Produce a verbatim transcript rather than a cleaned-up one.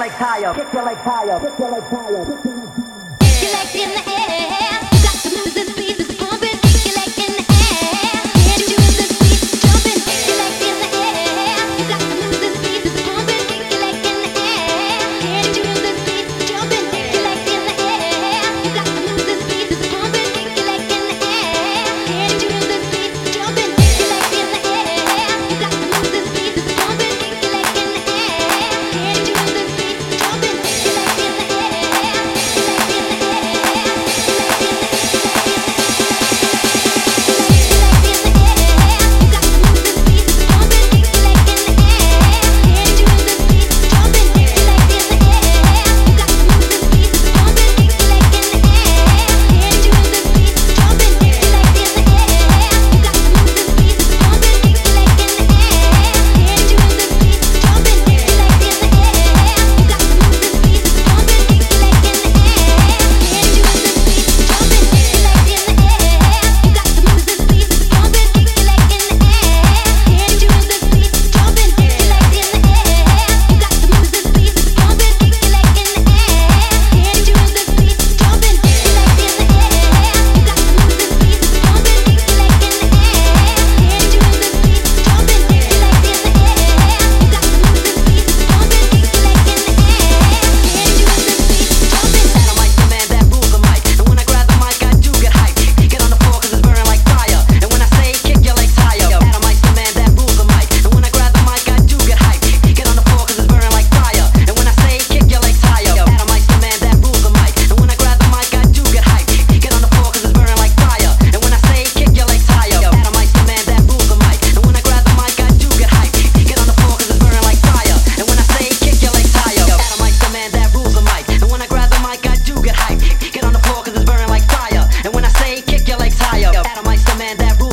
legs higher, kick your legs higher, kick your legs higher, kick your legs higher. Kick your legs in the air. You got to move this beat that's pumping. Kick your legs in the air. Can't you move this beat that's jumping? Kick your legs in the air. You got to move this beat that's pumping. Kick your legs in the air. Can't you move this beat that's jumping? Kick your legs in the air. You got to move this beat that's pumping. Kick your legs in the air. Can't you move this beat that's jumping? Kick your legs in the air. You got to move this beat that's pumping. Kick your legs in the air. Can't you move this beat that's jumping? Kick your legs in the air. Kick your legs higher. Adamites, the man that rules.